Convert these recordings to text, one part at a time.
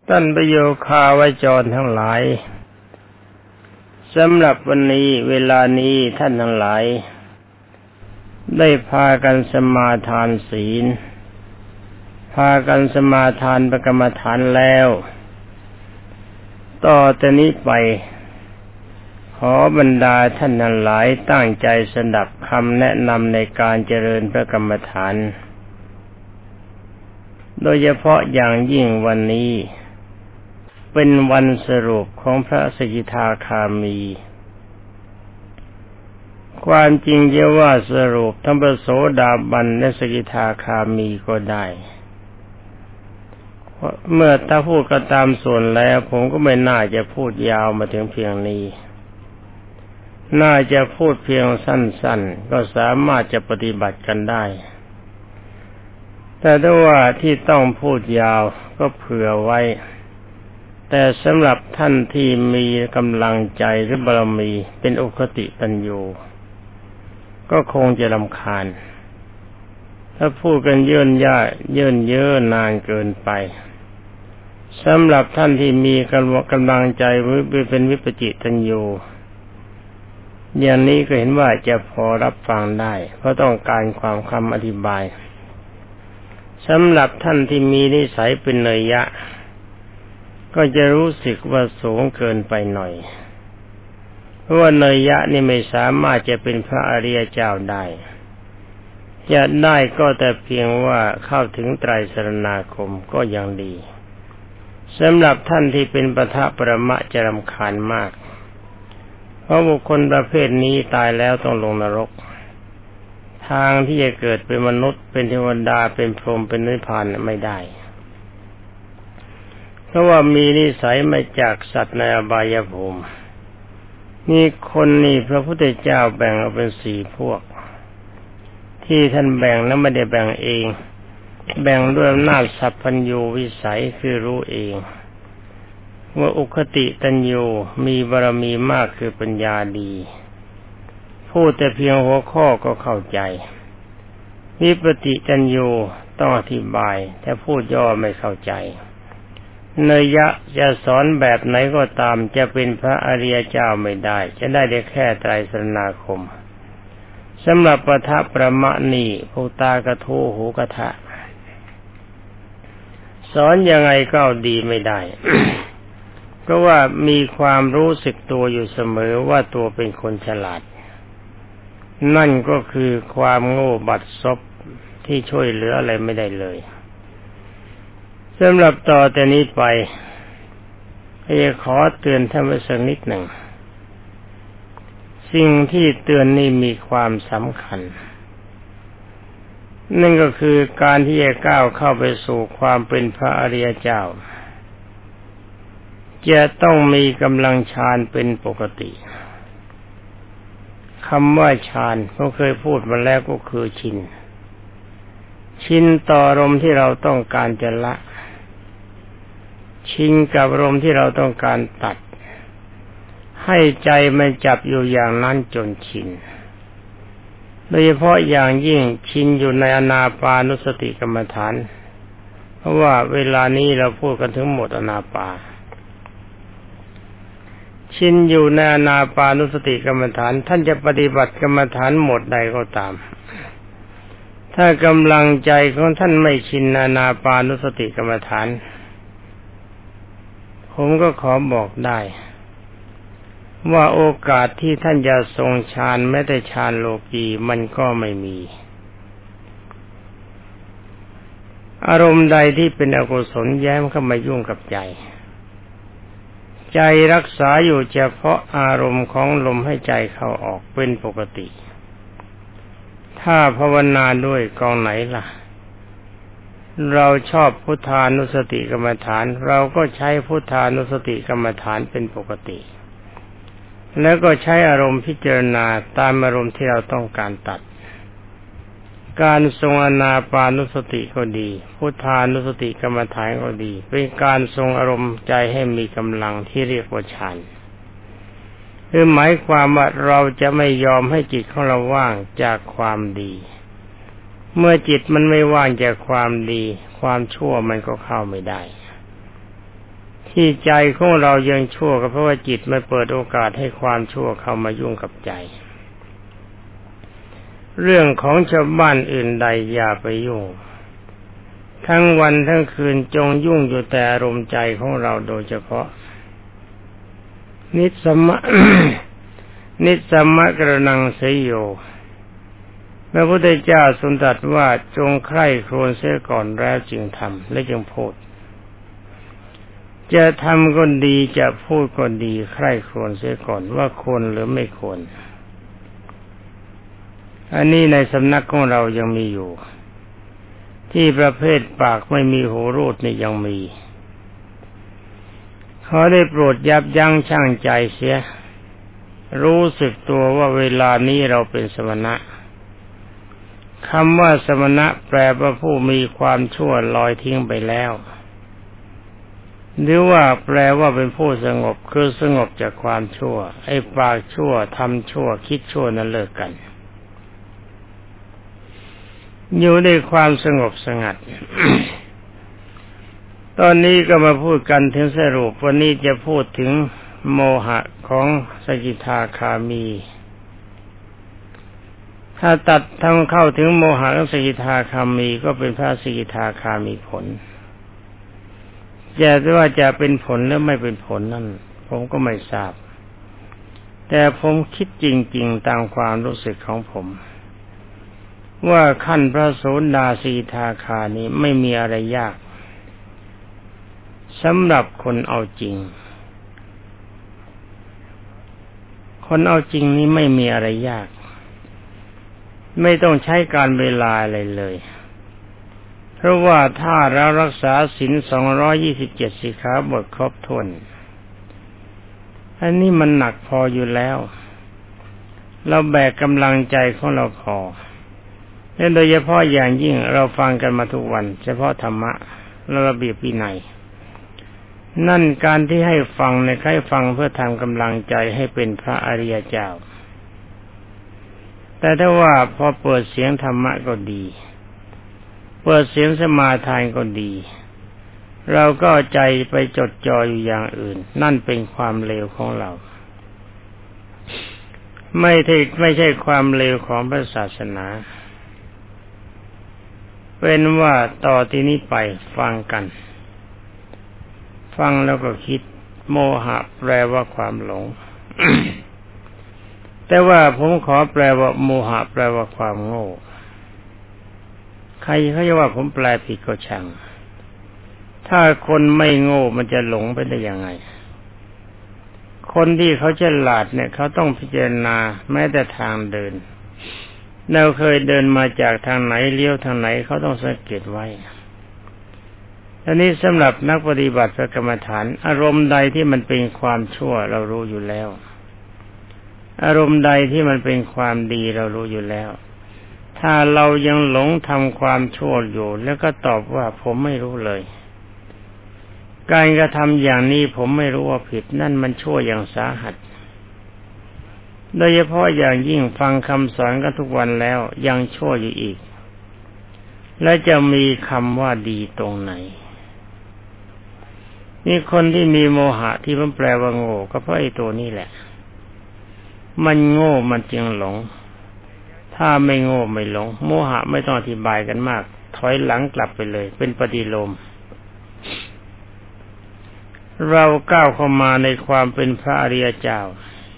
ท่านประโยคาวจรทั้งหลายสำหรับวันนี้เวลานี้ท่านทั้งหลายได้พากันสมาทานศีลพากันสมาทานประกรรมฐานแล้วต่อแต่นี้ไปขอบรรดาท่านทั้งหลายตั้งใจสดับคำแนะนำในการเจริญพระกรรมฐานโดยเฉพาะอย่างยิ่งวันนี้เป็นวันสรุปของพระสกิทาคามีความจริงจะว่าสรุปทั้งพระโสดาบันและสกิทาคามีก็ได้เมื่อถ้าพูดก็ตามส่วนแล้วผมก็ไม่น่าจะพูดยาวมาถึงเพียงนี้น่าจะพูดเพียงสั้นๆก็สามารถจะปฏิบัติกันได้แต่ถ้าว่าที่ต้องพูดยาวก็เผื่อไว้แต่สำหรับท่านที่มีกำลังใจหรือบารมีเป็นอุคติตัญญูก็คงจะรำคาญถ้าพูดกันเยินเย้อนานเกินไปสำหรับท่านที่มีกำลังใจเป็นวิปจิตัญญูอย่างนี้ก็เห็นว่าจะพอรับฟังได้เพราะต้องการความคำอธิบายสำหรับท่านที่มีนิสัยเป็นเนยยะก็จะรู้สึกว่าสูงเกินไปหน่อยเพราะว่าเนยยะนี่ไม่สามารถจะเป็นพระอริยเจ้าได้จะได้ก็แต่เพียงว่าเข้าถึงไตรสรณาคมก็ยังดีสำหรับท่านที่เป็นปทปรมะจะรำคาญมากเพราะบุคคลประเภทนี้ตายแล้วต้องลงนรกทางที่จะเกิดเป็นมนุษย์เป็นเทวดาเป็นพรหมเป็นนิพพานไม่ได้เพราะว่ามีนิสัยมาจากสัตว์ในอบายภูมินี่คนนี่พระพุทธเจ้าแบ่งออกเป็น4พวกที่ท่านแบ่งนั้นไม่ได้แบ่งเองแบ่งด้วยอำนาจสัพพัญญูวิสัยคือรู้เองว่าอุคติตัญญูมีบารมีมากคือปัญญาดีพูดแต่เพียงหัวข้อก็เข้าใจวิปติตัญญูต้องอธิบายแต่พูดย่อไม่เข้าใจเนยยะจะสอนแบบไหนก็ตามจะเป็นพระอริยเจ้าไม่ได้จะได้แค่ไตรสรณาคมสำหรับปทปรมะนี่ผู้ตากระทู้หูกระทะสอนยังไงก็ดีไม่ได้ เพราะว่ามีความรู้สึกตัวอยู่เสมอว่าตัวเป็นคนฉลาดนั่นก็คือความโง่บัดซบที่ช่วยเหลืออะไรไม่ได้เลยสำหรับต่อแต่นี้ไปจะขอเตือนท่านไว้สักนิดหนึ่งสิ่งที่เตือนนี่มีความสำคัญนั่นก็คือการที่จะก้าวเข้าไปสู่ความเป็นพระอริยเจ้าจะต้องมีกำลังฌานเป็นปกติคำว่าฌานผมเคยพูดมาแล้วก็คือชินต่ออารมณ์ที่เราต้องการจะละชินกับอารมณ์ที่เราต้องการตัดให้ใจมันจับอยู่อย่างนั้นจนชินโดยเฉพาะอย่างยิ่งชินอยู่ในอานาปานุสติกรรมฐานเพราะว่าเวลานี้เราพูดกันถึงหมดอานาปาชินอยู่ในอานาปานุสติกรรมฐานท่านจะปฏิบัติกรรมฐานหมดใดก็ตามถ้ากำลังใจของท่านไม่ชินอานาปานุสติกรรมฐานผมก็ขอบอกได้ว่าโอกาสที่ท่านจะทรงฌานแม้แต่ฌานโลกีมันก็ไม่มีอารมณ์ใดที่เป็นอกุศลแย้มเข้ามายุ่งกับใจใจรักษาอยู่เฉพาะอารมณ์ของลมให้ใจเข้าออกเป็นปกติถ้าภาวนาด้วยกองไหนล่ะเราชอบพุทธานุสติกรรมฐานเราก็ใช้พุทธานุสติกรรมฐานเป็นปกติแล้วก็ใช้อารมณ์พิจารณาตามอารมณ์ที่เราต้องการตัดการทรงอานาปานุสติก็ดีพุทธานุสติกรรมฐานก็ดีเป็นการทรงอารมณ์ใจให้มีกำลังที่เรียกว่าฌานคือหมายความว่าเราจะไม่ยอมให้จิตของเราว่างจากความดีเมื่อจิตมันไม่ว่างจากความดีความชั่วมันก็เข้าไม่ได้ที่ใจของเรายังชั่วก็เพราะว่าจิตไม่เปิดโอกาสให้ความชั่วเข้ามายุ่งกับใจเรื่องของชาวบ้านอื่นใดอย่าไปยุ่งทั้งวันทั้งคืนจงยุ่งอยู่แต่อารมณ์ใจของเราโดยเฉพาะนิสสมะ นิสสมะกรณังเสยโยพระพุทธเจ้าทรงตรัสว่าจงใคร่ครวญเสียก่อนแล้วจึงทำและจึงพูดจะทำก็ดีจะพูดก็ดีใคร่ครวญเสียก่อนว่าควรหรือไม่ควรอันนี้ในสำนักของเรายังมีอยู่ที่ประเภทปากไม่มีหูรูดนี่ยังมีขอได้โปรดยับยั้งชั่งใจเสียรู้สึกตัวว่าเวลานี้เราเป็นสมณะคำว่าสมณะแปลว่าผู้มีความชั่วลอยทิ้งไปแล้วหรือว่าแปลว่าเป็นผู้สงบคือสงบจากความชั่วไอ้ปากชั่วทำชั่วคิดชั่วนั้นเลิกกันอยู่ในความสงบสงัด ตอนนี้ก็มาพูดกันถึงสรุปวันนี้จะพูดถึงโมหะของสกิทาคามีถ้าตัดทำเข้าถึงโมหะของสกิทาคามีก็เป็นพระสกิทาคามีผลจะว่าจะเป็นผลหรือไม่เป็นผลนั่นผมก็ไม่ทราบแต่ผมคิดจริงๆตามความรู้สึกของผมว่าขั้นพระโสดาสีทาคานี้ไม่มีอะไรยากสำหรับคนเอาจริงคนเอาจริงนี้ไม่มีอะไรยากไม่ต้องใช้การเวลาอะไรเลยเพราะว่าถ้าเรารักษาศีล227สิกขาบทครบถ้วนอันนี้มันหนักพออยู่แล้วเราแบกกำลังใจของเราพอและโดยเฉพาะอย่างยิ่งเราฟังกันมาทุกวันเฉพาะธรรมะและระเบียบวินัยนั่นการที่ให้ฟังในใครฟังเพื่อทำกำลังใจให้เป็นพระอริยเจ้าแต่ถ้าว่าพอเปิดเสียงธรรมะก็ดีเปิดเสียงสมาทานก็ดีเราก็ใจไปจดจ่ออยู่อย่างอื่นนั่นเป็นความเลวของเราไม่ใช่ความเลวของพระศาสนาเป็นว่าต่อที่นี้ไปฟังกันฟังแล้วก็คิดโมหะแปลว่าความหลง แต่ว่าผมขอแปลว่าโมหะแปลว่าความโง่ใครเขาจะว่าผมแปลผิดก็ช่างถ้าคนไม่โง่มันจะหลงไปได้ยังไงคนที่เขาฉลาดเนี่ยเขาต้องพิจารณาแม้แต่ทางเดินเราเคยเดินมาจากทางไหนเลี้ยวทางไหนเขาต้องสังเกตไว้อันนี้สำหรับนักปฏิบัติพระกรรมฐานอารมณ์ใดที่มันเป็นความชั่วเรารู้อยู่แล้วอารมณ์ใดที่มันเป็นความดีเรารู้อยู่แล้วถ้าเรายังหลงทำความชั่วอยู่แล้วก็ตอบว่าผมไม่รู้เลยการกระทำอย่างนี้ผมไม่รู้ว่าผิดนั่นมันชั่วอย่างสาหัสโดยเฉพาะอย่างยิ่งฟังคำสอนกันทุกวันแล้วยังชั่วอยู่อีกและจะมีคำว่าดีตรงไหนนี่คนที่มีโมหะที่มันแปลว่าโง่ก็เพราะไอ้ตัวนี้แหละมันโง่มันจึงหลงถ้าไม่โง่ไม่หลงโมหะไม่ต้องอธิบายกันมากถอยหลังกลับไปเลยเป็นปฏิโลมเราก้าวเข้ามาในความเป็นพระอริยเจ้า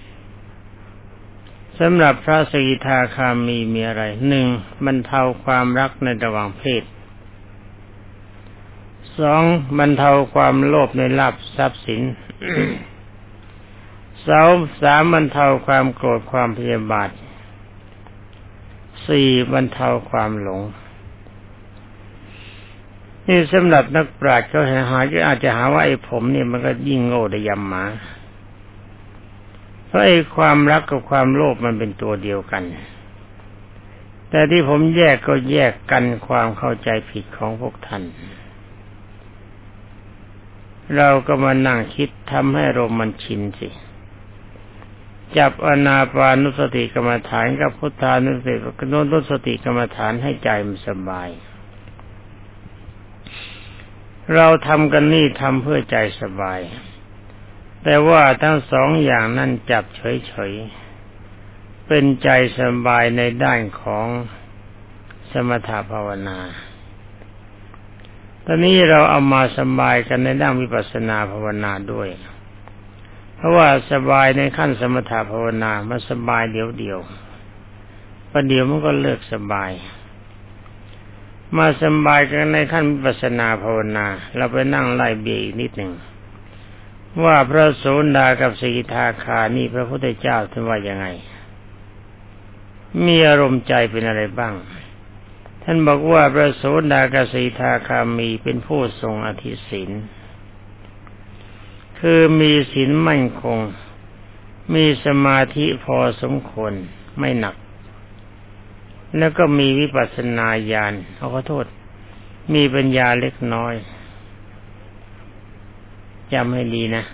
สำหรับพระสกิทาคามีอะไร1บรรเทาความรักในระหว่างเพศ2บรรเทาความโลภในลาภทรัพย์สิน 3บรรเทาความโกรธความพยาบาท4บรรเทาความหลงนี่สำหรับนักปราชญ์เขาอาจจะหาว่าไอ้ผมเนี่ยมันก็ยิ่งโง่ได้ยำหมาเพราะไอ้ความรักกับความโลภมันเป็นตัวเดียวกันแต่ที่ผมแยกก็แยกกันความเข้าใจผิดของพวกท่านเราก็มานั่งคิดทำให้ลมมันชินสิจับอานาปานุสติกรรมฐานกับพุทธานุสติกับโนนุสติกรรมฐานให้ใจมันสบายเราทำกันนี่ทำเพื่อใจสบายแต่ว่าทั้งสองอย่างนั้นจับเฉยๆเป็นใจสบายในด้านของสมถภาวนาตอนนี้เราเอามาสบายกันในด้านวิปัสสนาภาวนาด้วยเพราะว่าสบายในขั้นสมถภาวนามันสบายเดียวประเดี๋ยวมันก็เลิกสบายมาสบายกันในขั้นวิปัสสนาภาวนาเราไปนั่งไล่เบียอีกนิดหนึ่งว่าพระโสดากับสกิทาคานี่พระพุทธเจ้าท่านว่ายังไงมีอารมณ์ใจเป็นอะไรบ้างท่านบอกว่าพระโสดากับสกิทาคามีเป็นผู้ทรงอธิศีลคือมีศีลมั่นคงมีสมาธิพอสมควรไม่หนักแล้วก็มีวิปัสสนาญาณขอโทษมีปัญญาเล็กน้อยจำให้ดีนะ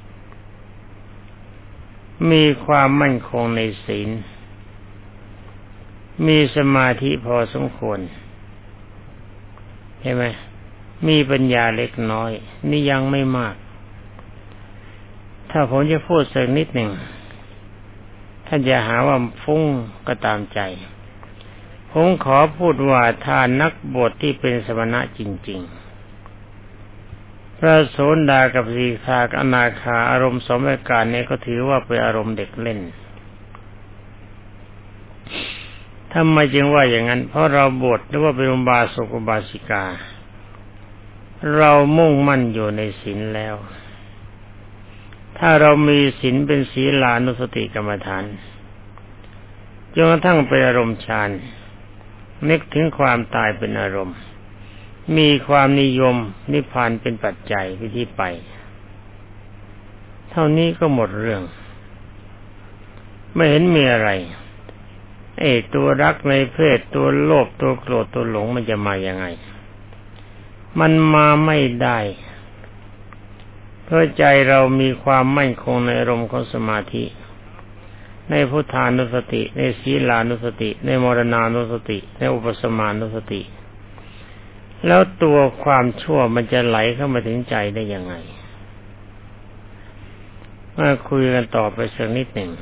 มีความมั่นคงในศีลมีสมาธิพอสมควรใช่ไหมมีปัญญาเล็กน้อยนี่ยังไม่มากถ้าผมจะพูดสักนิดหนึ่งท่านจะหาว่าฟุ้งก็ตามใจผมขอพูดว่าถ้านักบวชที่เป็นสมณะจริงๆพระโสดากับสกิทากับอนาคาอารมณ์สมประการนี้ก็ถือว่าเป็นอารมณ์เด็กเล่นทำไมจึงว่าอย่างนั้นเพราะเราบวชหรือว่าเป็นอุบาสกอุบาสิกาเรามุ่งมั่นอยู่ในศีลแล้วถ้าเรามีศีลเป็นศีลานุสติกรรมฐานจนกระทั่งเป็นอารมณ์ฌานนึกถึงความตายเป็นอารมณ์มีความนิยมนิพพานเป็นปัจจัยที่ไปเท่านี้ก็หมดเรื่องไม่เห็นมีอะไรตัวรักในเพศตัวโลภตัวโกรธตัวหลงมันจะมายังไงมันมาไม่ได้เพราะใจเรามีความมั่นคงในอารมณ์ของสมาธิในพุทธานุสติในศีลานุสติในมรณานุสติในอุปสมานุสติแล้วตัวความชั่วมันจะไหลเข้ามาถึงใจได้ยังไงมาคุยกันต่อไปสักนิดหนึ่ง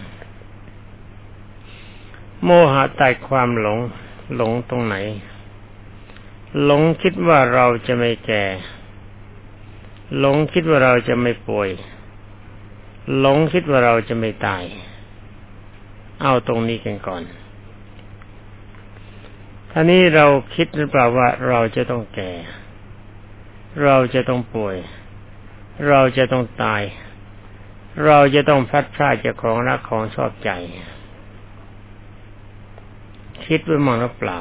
โมหะตัดความหลงตรงไหนหลงคิดว่าเราจะไม่แก่หลงคิดว่าเราจะไม่ป่วยหลงคิดว่าเราจะไม่ตายเอาตรงนี้กันก่อนท่านี้เราคิดหรือเปล่าว่าเราจะต้องแก่เราจะต้องป่วยเราจะต้องตายเราจะต้องพลัดพรากจากของรักของชอบใจคิดไว้มั่งหรือเปล่า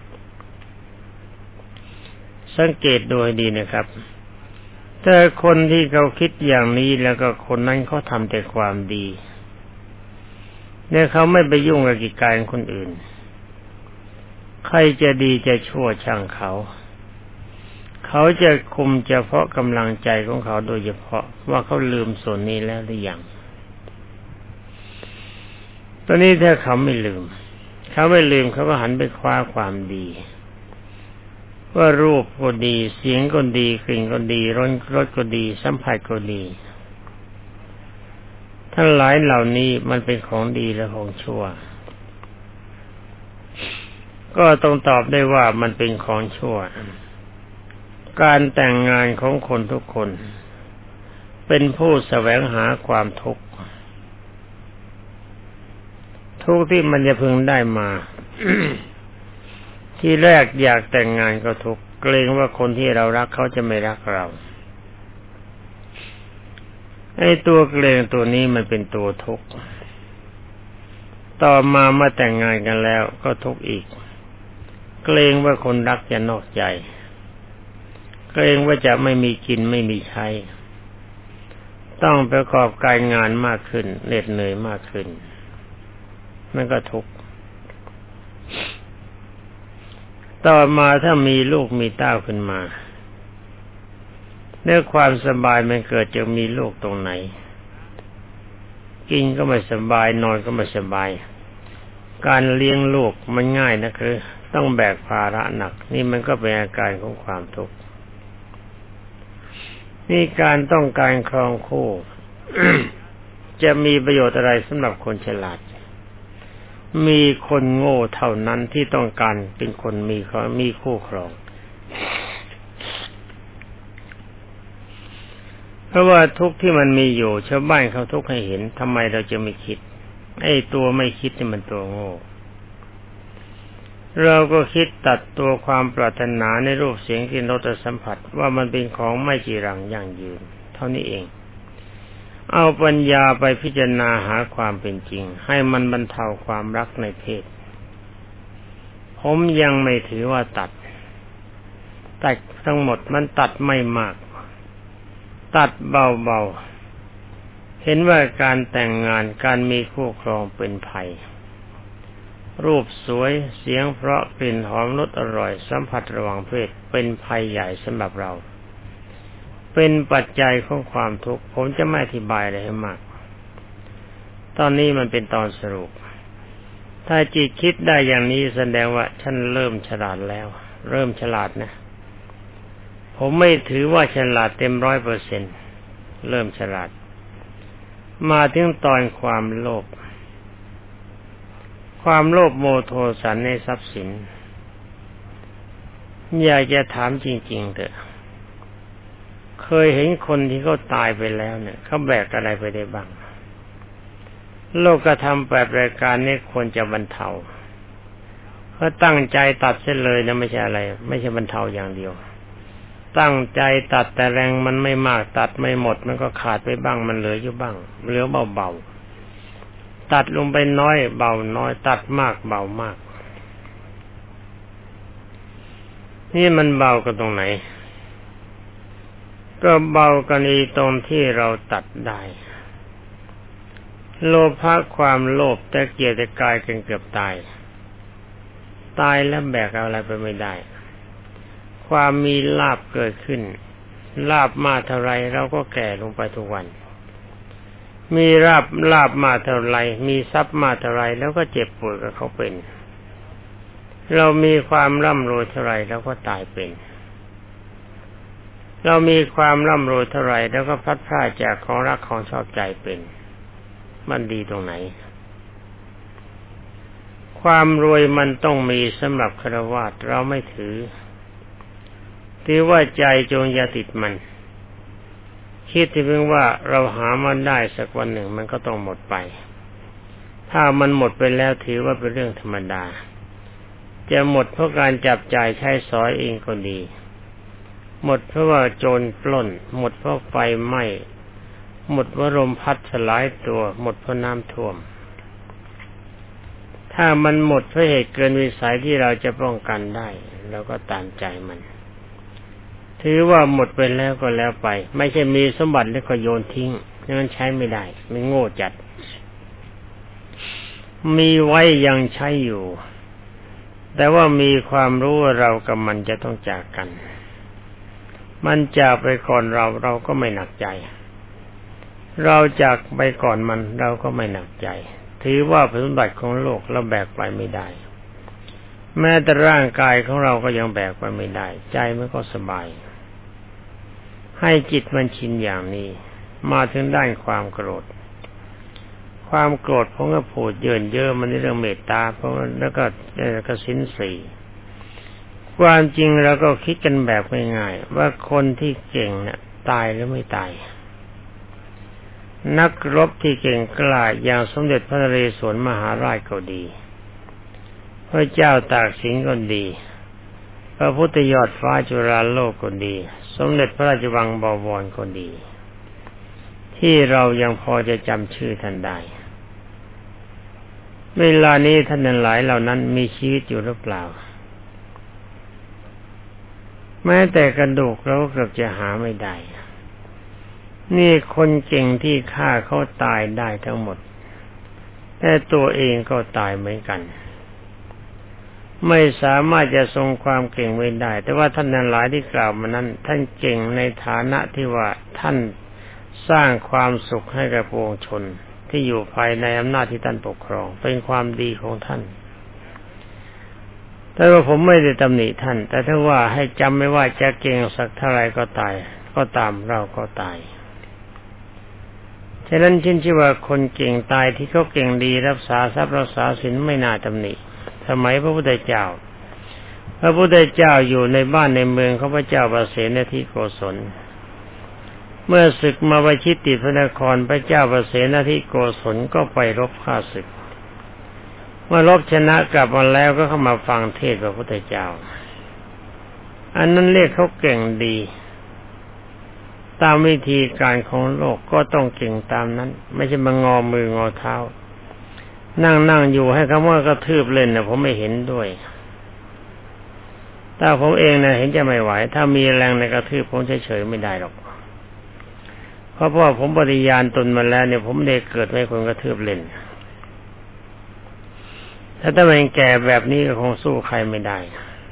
สังเกตดูให้ดีนะครับแต่คนที่เขาคิดอย่างนี้แล้วก็คนนั้นเขาทำแต่ความดีเนี่ยเขาไม่ไปยุ่งกับกิจการคนอื่นใครจะดีจะชั่วช่างเขาจะคุมเฉพาะกำลังใจของเขาโดยเฉพาะว่าเขาลืมส่วนนี้แล้วหรือยังตอนนี้ถ้าเขาไม่ลืมเขาก็หันไปคว้าความดีว่ารูปก็ดีเสียงก็ดีกลิ่นก็ดีรสก็ดีสัมผัสก็ดีทั้งหลายเหล่านี้มันเป็นของดีและของชั่วก็ต้องตอบได้ว่ามันเป็นของชั่วการแต่งงานของคนทุกคนเป็นผู้แสวงหาความทุกข์ที่มันจะพึงได้มา ที่แรกอยากแต่งงานก็ทุกข์เกรงว่าคนที่เรารักเขาจะไม่รักเราตัวเกรงตัวนี้มันเป็นตัวทุกข์ต่อมาเมื่อแต่งงานกันแล้วก็ทุกข์อีกเกรงว่าคนรักจะนอกใจเกรงว่าจะไม่มีกินไม่มีใช้ต้องประกอบการงานมากขึ้นเหน็ดเหนื่อยมากขึ้นมันก็ทุกข์ต่อมาถ้ามีลูกมีเต้าขึ้นมาเรื่องความสบายมันเกิดจากมีลูกตรงไหนกินก็ไม่สบายนอนก็ไม่สบายการเลี้ยงลูกมันง่ายนะคือต้องแบกภาระหนักนี่มันก็เป็นอาการของความทุกข์นี่การต้องการครองคู่ จะมีประโยชน์อะไรสำหรับคนฉลาดมีคนโง่เท่านั้นที่ต้องการเป็นคนมีคู่ครองเพราะว่าทุกข์ที่มันมีอยู่ชาวบ้านเขาทุกข์ให้เห็นทำไมเราจะไม่คิดไอ้ตัวไม่คิดนี่มันตัวโง่เราก็คิดตัดตัวความปรารถนาในรูปเสียงกลิ่นรสสัมผัสว่ามันเป็นของไม่จีรังยั่งยืนเท่านี้เองเอาปัญญาไปพิจารณาหาความเป็นจริงให้มันบรรเทาความรักในเพศผมยังไม่ถือว่าตัดทั้งหมดมันตัดไม่มากตัดเบาๆเห็นว่าการแต่งงานการมีคู่ครองเป็นภัยรูปสวยเสียงเพราะกลิ่นหอมรสอร่อยสัมผัสระหว่างเพศเป็นภัยใหญ่สำหรับเราเป็นปัจจัยของความทุกข์ผมจะไม่อธิบายอะไรให้มากตอนนี้มันเป็นตอนสรุปถ้าจิตคิดได้อย่างนี้แสดงว่าฉันเริ่มฉลาดแล้วเริ่มฉลาดนะผมไม่ถือว่าฉลาดเต็ม 100% เริ่มฉลาดมาถึงตอนความโลภโมโทสันในทรัพย์สินอยากจะถามจริงๆเถอะเคยเห็นคนที่เขาตายไปแล้วเนี่ยเขาแบกอะไรไปได้บ้างโลกธรรม8 รายการนี้ควรจะบรรเทาเขาตั้งใจตัดเส้นเลยนะไม่ใช่อะไรไม่ใช่บรรเทาอย่างเดียวตั้งใจตัดแต่แรงมันไม่มากตัดไม่หมดมันก็ขาดไปบ้างมันเหลืออยู่บ้างเหลือเบาๆตัดลงไปน้อยเบาน้อยตัดมากเบามากนี่มันเบากันตรงไหนก็เบากันอีตรงที่เราตัดได้โลภะความโลภแต่เกียจแต่กายกันเกือบตายแล้วแบกอะไรไปไม่ได้ความมีลาภเกิดขึ้นลาภมาเท่าไรเราก็แก่ลงไปทุกวันมีลาภมาเท่าไรมีทรัพย์มาเท่าไรแล้วก็เจ็บป่วยกับเขาเป็นเรามีความร่ำรวยเท่าไรแล้วก็ตายเป็นเรามีความร่ำรวยเท่าไรแล้วก็พลัดพรากจากของรักของชอบใจเป็นมันดีตรงไหนความรวยมันต้องมีสำหรับฆราวาสเราไม่ถือว่าใจจงอย่าติดมันคิดที่เพียงว่าเราหามันได้สักวันหนึ่งมันก็ต้องหมดไปถ้ามันหมดไปแล้วถือว่าเป็นเรื่องธรรมดาจะหมดเพราะการจับจ่ายใช้สอยเองก็ดีหมดเพราะว่าโจรปล้นหมดเพราะไฟไหม้หมดเพราะลมพัดสลายตัวหมดเพราะน้ำท่วมถ้ามันหมดเพราะเหตุเกินวิสัยที่เราจะป้องกันได้เราก็ตามใจมันถือว่าหมดไปแล้วก็แล้วไปไม่ใช่มีสมบัติแล้วก็โยนทิ้งมันใช้ไม่ได้มันโง่จัดมีไว้ยังใช้อยู่แต่ว่ามีความรู้ว่าเรากับมันจะต้องจากกันมันจากไปก่อนเราก็ไม่หนักใจเราจากไปก่อนมันเราก็ไม่หนักใจถือว่าสมบัติของโลกเราแบกไปไม่ได้แม้แต่ร่างกายของเราก็ยังแบกไปไม่ได้ใจมันก็สบายให้จิตมันชินอย่างนี้มาถึงด้านความโกรธผมก็พูดเยอะมันในเรื่องเมตตาเพราะแล้วก็ศีล 4ความจริงเราก็คิดกันแบบง่ายๆว่าคนที่เก่งน่ะตายหรือไม่ตายนักรบที่เก่งกล้าอย่างสมเด็จพระนเรศวรมหาราชก็ดีพระเจ้าตากสินก็ดีพระพุทธยอดฟ้าจุฬาโลกก็ดีสมเด็จพระราชวังบวรก็ดีที่เรายังพอจะจำชื่อท่านได้เวลานี้ท่านหลายเหล่านั้นมีชีวิตอยู่หรือเปล่าแม้แต่กระดูกเราก็เกือบจะหาไม่ได้นี่คนเก่งที่ฆ่าเขาตายได้ทั้งหมดแต่ตัวเองก็ตายเหมือนกันไม่สามารถจะทรงความเก่งไว้ได้แต่ว่าท่านนั้นหลายที่กล่าวมานั้นท่านเก่งในฐานะที่ว่าท่านสร้างความสุขให้กับปวงชนที่อยู่ภายในอำนาจที่ท่านปกครองเป็นความดีของท่านแต่ว่าผมไม่ได้ตำหนิท่านแต่ถ้าว่าให้จำไม่ว่าจะเก่งสักเท่าไรก็ตายก็ตามเราก็ตายฉะนั้นชื่อว่าคนเก่งตายที่เขาเก่งดีรักษาทรัพย์รักษาศีลไม่น่าตำหนิสมัยพระพุทธเจ้าอยู่ในบ้านในเมืองของพระเจ้าประเสนทิโกศลเมื่อศึกมาวิชิตติพระนครพระเจ้าประเสนทิโกศลก็ไปรบฆ่าศึกเมื่อรบชนะกลับมาแล้วก็เข้ามาฟังเทศน์พระพุทธเจ้าอันนั้นเรียกเขาเก่งดีตามวิธีการของโลกก็ต้องเก่งตามนั้นไม่ใช่มางอมืองอเท้านั่งอยู่ให้คำว่ากระทืบเล่นนะผมไม่เห็นด้วยถ้าผมเองนะเห็นจะไม่ไหวถ้ามีแรงในกระทืบผมเฉยๆไม่ได้หรอกเพราะว่าผมปฏิญาณตนมาแล้วเนี่ยผมได้เกิดให้คนกระทืบเล่นถ้าเป็นแก่แบบนี้ก็คงสู้ใครไม่ได้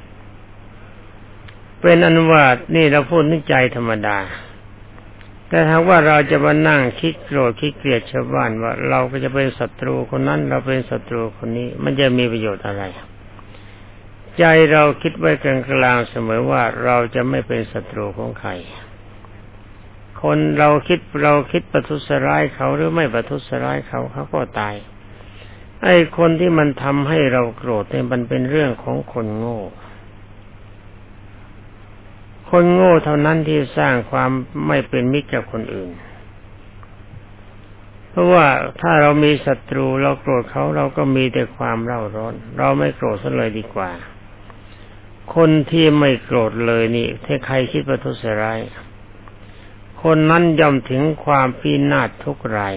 เป็นอนุวาตนี่เราพูดนึกใจธรรมดาแต่ถ้าว่าเราจะมานั่งคิดโกรธคิดเกลียดชาวบ้านว่าเราก็จะเป็นศัตรูคนนั้นเราเป็นศัตรูคนนี้มันจะมีประโยชน์อะไรใจเราคิดไว้กลางๆเสมอว่าเราจะไม่เป็นศัตรูของใครคนเราคิดประทุษร้ายเขาหรือไม่ประทุษร้ายเขาก็ตายไอ้คนที่มันทำให้เราโกรธเนี่ยมันเป็นเรื่องของคนโง่คนโง่เท่านั้นที่สร้างความไม่เป็นมิตรกับคนอื่นเพราะว่าถ้าเรามีศัตรูเราโกรธเขาเราก็มีแต่ความเร่าร้อนเราไม่โกรธซะเลยดีกว่าคนที่ไม่โกรธเลยนี่ถ้าใครคิดประทุษร้ายคนนั้นย่อมถึงความพินาศทุกราย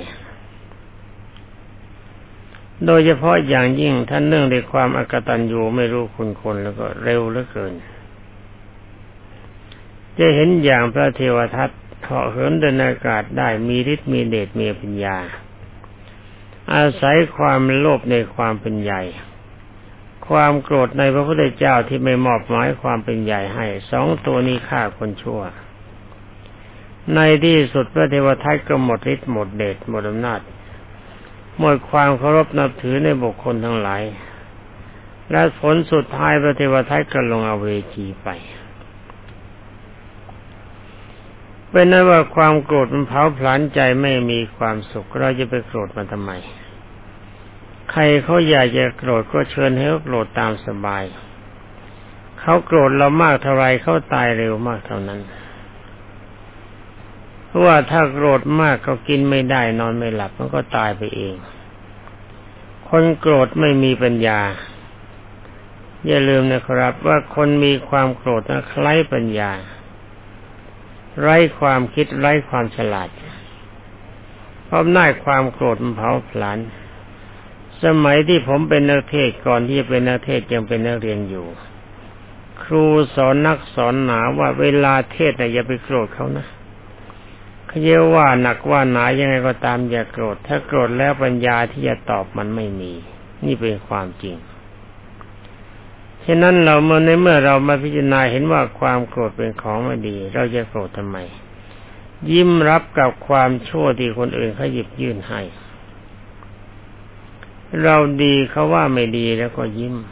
โดยเฉพาะอย่างยิ่งท่านเนื่องในความอกตัญญูไม่รู้คุณคนแล้วก็เร็วเหลือเกินจะเห็นอย่างพระเทวทัตเหาะเหินเดินอากาศได้มีฤทธิ์มีเดชมีปัญญาอาศัยความโลภในความเป็นใหญ่ความโกรธในพระพุทธเจ้าที่ไม่มอบหมายความเป็นใหญ่ให้สองตัวนี้ฆ่าคนชั่วในที่สุดพระเทวทัตก็หมดฤทธิ์หมดเดชหมดอำนาจหมดความเคารพนับถือในบุคคลทั้งหลายและผลสุดท้ายพระเทวทัตก็ลงอเวจีไปเป็นนั้นว่าความโกรธมันเผาผลาญใจไม่มีความสุขเราจะไปโกรธมันทำไมใครเขาอยากจะโกรธก็เชิญให้เขาโกรธตามสบายเขาโกรธเรามากเท่าไรเขาตายเร็วมากเท่านั้นเพราะว่าถ้าโกรธมากก็กินไม่ได้นอนไม่หลับมันก็ตายไปเองคนโกรธไม่มีปัญญาอย่าลืมนะครับว่าคนมีความโกรธนั้นไร้ปัญญาไร้ความคิดไร้ความฉลาดเพราะหน้าความโกรธมันเผาผลาญสมัยที่ผมเป็นนักเทศก่อนที่จะเป็นนักเทศยังเป็นนักเรียนอยู่ครูสอนนักสอนหนาว่าเวลาเทศอย่าไปโกรธเขานะเขาเยาว่าหนักว่าหนายังไงก็ตามอย่าโกรธถ้าโกรธแล้วปัญญาที่จะตอบมันไม่มีนี่เป็นความจริงฉะนั้นเราเมื่อเรามาพิจารณาเห็นว่าความโกรธเป็นของไม่ดีเราจะโกรธทำไมยิ้มรับกับความชั่วที่คนอื่นเขาหยิบยื่นให้เราดีเขาว่าไม่ดีแล้วก็ยิ้ม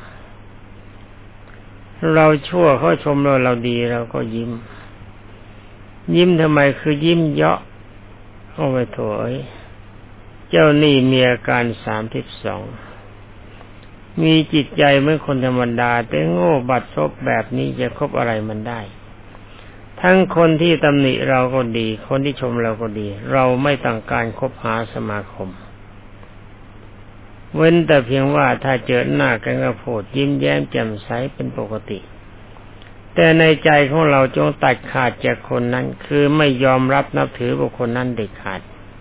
เราชั่วเขาชมเราดีเราก็ยิ้มทำไมคือยิ้มเยาะเอาไปโถยเจ้านี่มีอาการ32มีจิตใจเหมือนคนธรรมดาแต่โง่บัดซบแบบนี้จะคบอะไรมันได้ทั้งคนที่ตำหนิเราก็ดีคนที่ชมเราก็ดีเราไม่ต้องการคบหาสมาคมเว้นแต่เพียงว่าถ้าเจอหน้ากันก็พูดยิ้มแย้มแจ่มใสเป็นปกติแต่ในใจของเราจงตัดขาดจากคนนั้นคือไม่ยอมรับนับถือบุคคลนั้นเด็ดขาด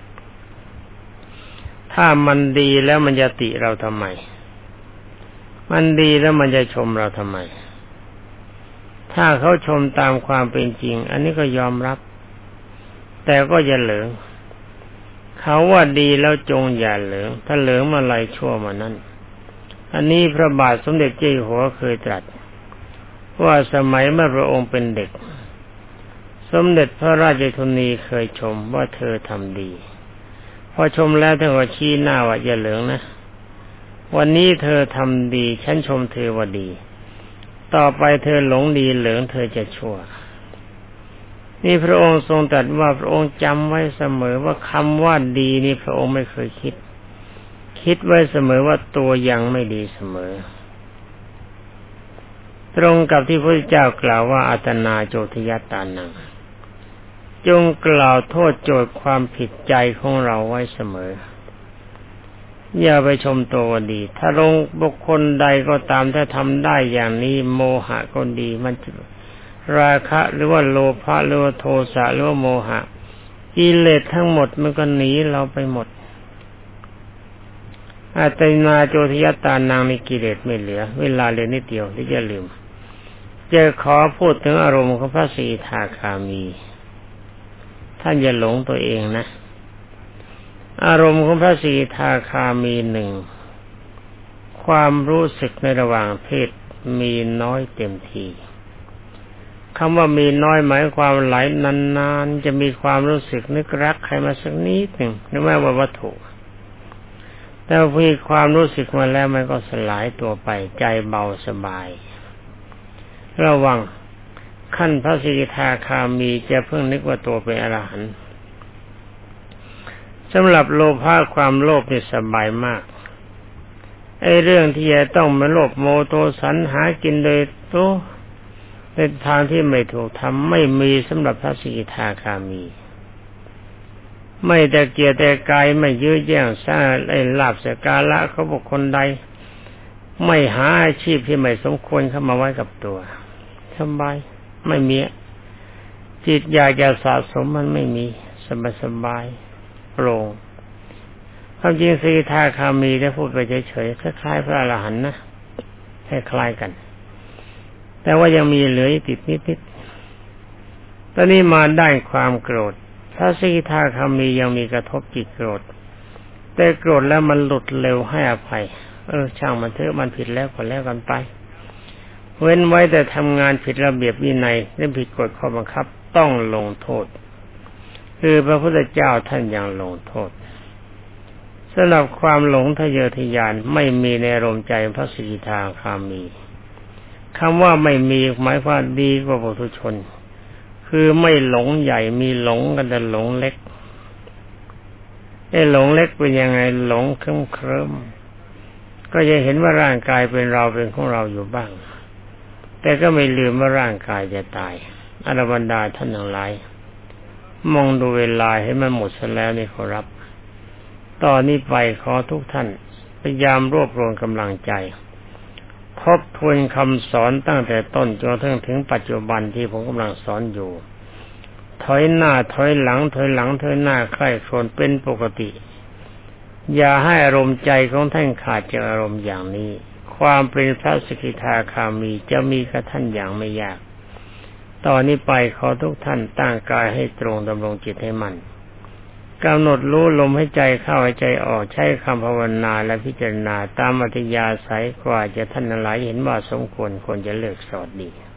ถ้ามันดีแล้วมันจะติเราทำไมมันดีแล้วมันจะชมเราทำไมถ้าเขาชมตามความเป็นจริงอันนี้ก็ยอมรับแต่ก็อย่าเหลิงเขาว่าดีแล้วจงอย่าเหลิงถ้าเหลิงมาไล่ชั่วมานั้นอันนี้พระบาทสมเด็จเจ้าอยู่หัวเคยตรัสว่าสมัยเมื่อพระองค์เป็นเด็กสมเด็จพระราชชนนีเคยชมว่าเธอทำดีพอชมแล้วท่านก็ชี้หน้าว่าอย่าเหลิงนะวันนี้เธอทำดีฉันชมเธอว่าดีต่อไปเธอหลงดีเหลิงเธอจะชั่วนี่พระองค์ทรงตรัสว่าพระองค์จำไว้เสมอว่าคำว่าดีนี่พระองค์ไม่เคยคิดไว้เสมอว่าตัวยังไม่ดีเสมอตรงกับที่พระพุทธเจ้ากล่าวว่าอัตนาโจทยตานังจงกล่าวโทษโจทย์ความผิดใจของเราไว้เสมออย่าไปชมตัวดีถ้าลงบุคคลใดก็ตามถ้าทำได้อย่างนี้โมหะก็ดีมันราคะหรือว่าโลภะหรือว่าโทสะหรือว่าโมหะกิเลสทั้งหมดมันก็หนีเราไปหมดอัตนาโจทยตานังมีกิเลสไม่เหลือเวลาเรียนนิดเดียวที่จะลืมจะขอพูดถึงอารมณ์ของพระสีทาคามีท่านอย่าหลงตัวเองนะอารมณ์ของพระสีทาคามีหนึ่งความรู้สึกในระหว่างเพศมีน้อยเต็มทีคำว่ามีน้อยหมายความหลายนานๆจะมีความรู้สึกนึกรักใครมาสักนิดหนึ่งนึกว่าวัตถุแต่พอความรู้สึกมาแล้วมันก็สลายตัวไปใจเบาสบายระวังขั้นพระสิกขาคามีจะเพิ่งนึกว่าตัวเป็นอรหันต์สำหรับโลภะความโลภนี่สบายมากไอ้เรื่องที่จะต้องมาโลภโมโทสันหากินโดยตัวในทางที่ไม่ถูกทำไม่มีสำหรับพระสิกขาคามีไม่แต่เกียรติแต่กายไม่ยื้อแย่งสร้างไอ้ลาภสักการะเขาบุคคลใดไม่หาอาชีพที่ไม่สมควรเข้ามาไว้กับตัวสบายไม่มีจิตอยากจะสะสมมันไม่มีสบายโปร่งความจริงสีทาคามีได้พูดไปเฉยๆคล้ายๆพระอรหันต์นะคล้ายๆกันแต่ว่ายังมีเหลือติดนิดๆตอนนี้มาได้ความโกรธถ้าสีทาคามียังมีกระทบจิตโกรธแต่โกรธแล้วมันหลุดเร็วให้อภัยช่างมันเถอะมันผิดแล้วก็แล้วกันไปเว้นไว้แต่ทำงานผิดระเบียบวินัยและผิดกฎข้อบังคับต้องลงโทษคือพระพุทธเจ้าท่านยังลงโทษสำหรับความหลงทะเยอทะยานไม่มีในอารมณ์ใจพระสิกขาคามีคำว่าไม่มีหมายความดีกว่าปุถุชนคือไม่หลงใหญ่มีหลงกันแต่หลงเล็กไอ้หลงเล็กเป็นยังไงหลงเคลิ้มก็จะเห็นว่าร่างกายเป็นเราเป็นของเราอยู่บ้างแต่ก็ไม่ลืมว่าร่างกายจะตายอรบรรดาท่านทั้งหลายมองดูเวลาให้มันหมดซะแล้วนี่ขอรับตอนนี้ไปขอทุกท่านพยายามรวบรวมกำลังใจทบทวนคำสอนตั้งแต่ต้นจนถึงปัจจุบันที่ผมกำลังสอนอยู่ถอยหน้าถอยหลังถอยหลังถอยหน้าใคร่ครวญเป็นปกติอย่าให้อารมณ์ใจของท่านขาดจากอารมณ์อย่างนี้ความเป็นพระสกิทาคามีจะมีกับท่านอย่างไม่ยากตอนนี้ไปขอทุกท่านตั้งกายให้ตรงดำรงจิตให้มั่นกำหนดรู้ลมให้ใจเข้าให้ใจออกใช้คำภาวนาและพิจารณาตามอัธยาศัยกว่าจะท่านหลายเห็นว่าสมควรจะเลิกสอดดี